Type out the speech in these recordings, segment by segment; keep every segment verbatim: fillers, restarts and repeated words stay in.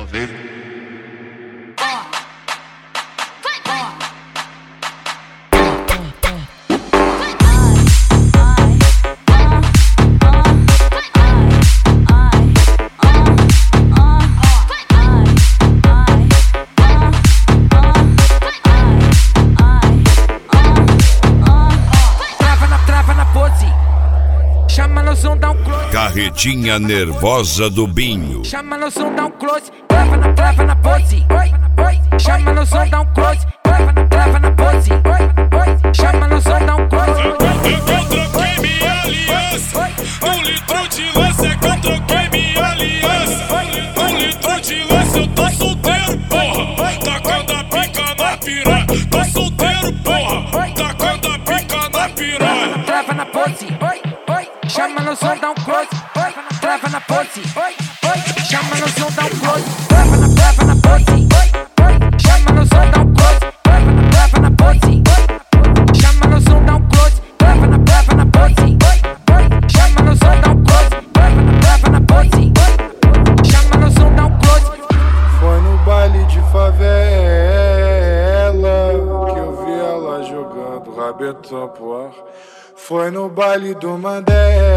ver? Carretinha nervosa do Binho. Chama no som, dá um close, trava na, trava na pose. Oi, oi. Chama no som, dá um close, trava na, trava na pose. Oi, oi. Chama no som, dá um close. Eu troquei minha aliança, um litro de lança é que eu troquei minha aliança. Um litro de lança, eu tô solteiro, porra. Tacando a pica na piranha. Tô solteiro, porra. Tacando a pica na piranha. Trava na pose. Oi, oi. Chama no som, dá um close. Trava na pose, oi, oi. Chama no som, dá um close. Trava na, trava na pose, oi, oi. Chama no som, dá um close. Trava na, trava na pose, oi. Chama no som, dá um close. Trava na, trava na pose, oi, oi. Chama no som, dá um close. Trava na, trava na pose, oi. Chama no som, dá um close. Foi no baile de favela que eu vi ela jogando rabetão pro ar. Foi no baile do Mandela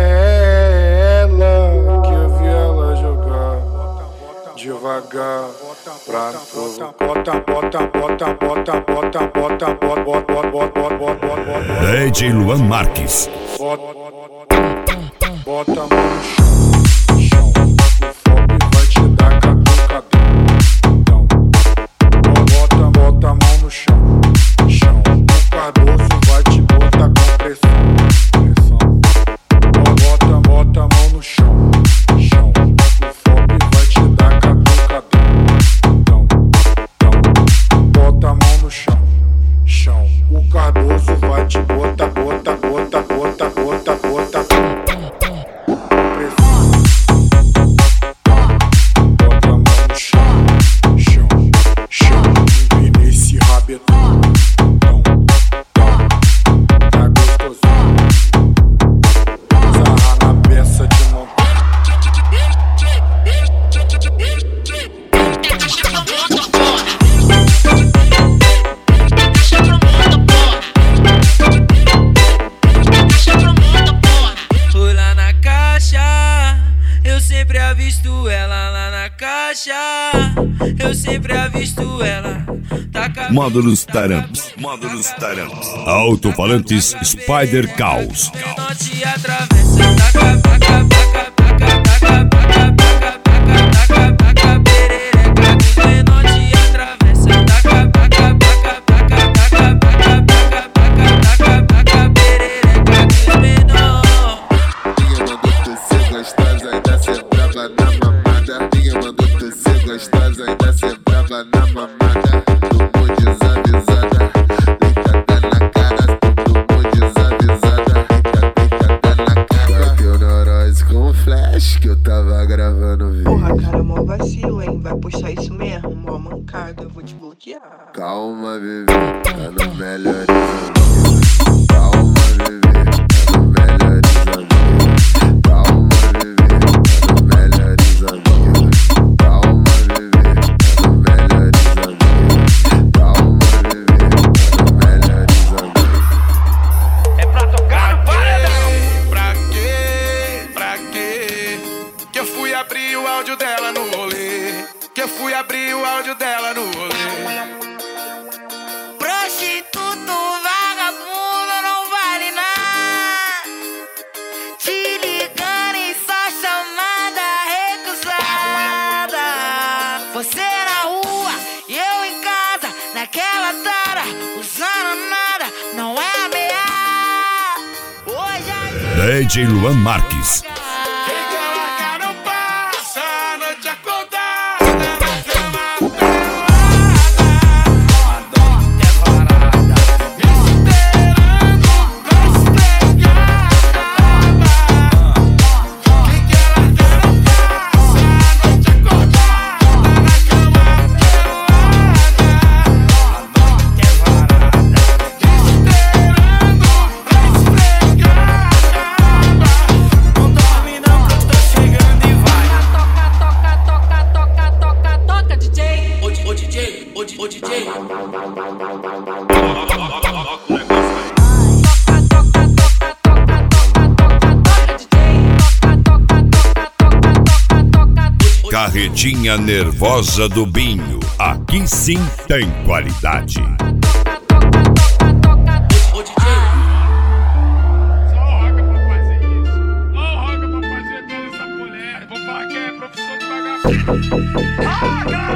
que eu vi ela jogar devagar pra provocar. Bota, bota, bota, bota, bota, bota, bota, bota, bota, bota. D J Luan Marques. Bota, bota a mão no chão, chão. O fogo vai te dar catucadão. Bota, bota a mão no chão, chão. O Cardoso vai te botar com pressão. Bota, bota a mão no chão, chão. O fogo vai te dar catucadão. Bota a mão no chão, chão. O Cardoso vai te botar, bota, bota, bota, bota, bota. Pressão. Bota a mão no chão, chão, chão. E nesse rabetão. Tá gostosinho. Sarra na peça de montar. Fui lá na caixa, eu sempre avisto ela lá na caixa. Eu sempre avisto ela. Módulos Taramps. Módulos Taramps. Alto-falantes Spider Caos. Não te atravessa, taca, taca, taca, taca, taca, taca, taca, taca, taca, perereca. Que menor te atravessa, taca, taca, taca, taca, taca, taca, taca, taca, taca, perereca. Que menor. Ninguém mandou tu ser gostosa, ainda ser brava na mamada. Ninguém mandou tu ser gostosa, ainda ser brava na mamada. Tomou desavisada, ligada na cara. Tomou desavisada, ligada na cara. Bateu neurose com flash que eu tava gravando vídeo. Porra, cara, mó vacilo, hein? Vai postar isso mesmo, mó mancada, eu vou te bloquear. Calma, bebê, tá no melhores amigos. Calma, bebê, tá no melhores amigos. Calma, bebê, tá no melhores amigos. Calma, bebê, tá no melhores amigos. Calma, bebê, tá no melhores amigos. É pra tocar, para! Pra quê? Pra quê? Que eu fui abrir o áudio dela no rolê. Que eu fui abrir o áudio dela no rolê. Prostituto, vagabundo, não vale nada. Te ligando e só chamada recusada. Você na rua e eu em casa, naquela tara, usando nada, não é ameaça. Hoje a D J Luan Marques. Quem que ela quer não passa a noite acordada. Não Ô D J. Carretinha nervosa do Binho. Aqui sim tem qualidade. Ô D J. Só o Roca pra fazer isso. Só o Roca pra fazer toda essa mulher. Vou falar que é profissão de vagabundo.